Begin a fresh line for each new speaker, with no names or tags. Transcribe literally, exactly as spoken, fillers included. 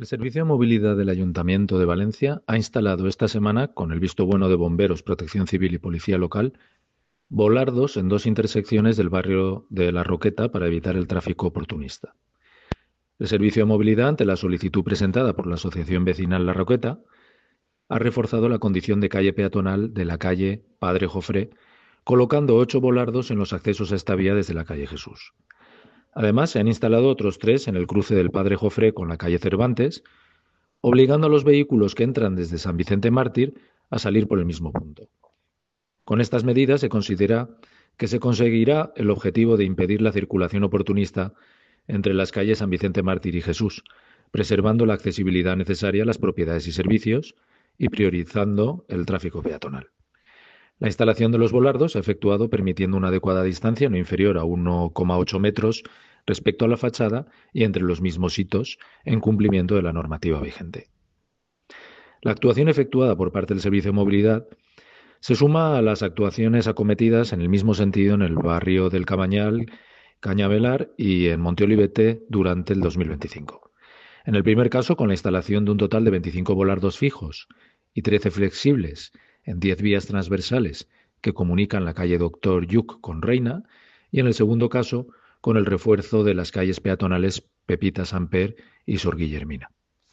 El Servicio de Movilidad del Ayuntamiento de Valencia ha instalado esta semana, con el visto bueno de bomberos, Protección Civil y Policía Local, volardos en dos intersecciones del barrio de La Roqueta para evitar el tráfico oportunista. El Servicio de Movilidad, ante la solicitud presentada por la Asociación Vecinal La Roqueta, ha reforzado la condición de calle peatonal de la calle Padre Jofré, colocando ocho volardos en los accesos a esta vía desde la calle Jesús. Además, se han instalado otros tres en el cruce del Padre Jofré con la calle Cervantes, obligando a los vehículos que entran desde San Vicente Mártir a salir por el mismo punto. Con estas medidas se considera que se conseguirá el objetivo de impedir la circulación oportunista entre las calles San Vicente Mártir y Jesús, preservando la accesibilidad necesaria a las propiedades y servicios y priorizando el tráfico peatonal. La instalación de los volardos se ha efectuado permitiendo una adecuada distancia no inferior a uno coma ocho metros respecto a la fachada y entre los mismos hitos en cumplimiento de la normativa vigente. La actuación efectuada por parte del Servicio de Movilidad se suma a las actuaciones acometidas en el mismo sentido en el barrio del Cabañal, Cañavelar y en Monte Olivete durante el dos mil veinticinco. En el primer caso, con la instalación de un total de veinticinco volardos fijos y trece flexibles en diez vías transversales que comunican la calle Doctor Lluc con Reina, y en el segundo caso, con el refuerzo de las calles peatonales Pepita Samper y Sor Guillermina.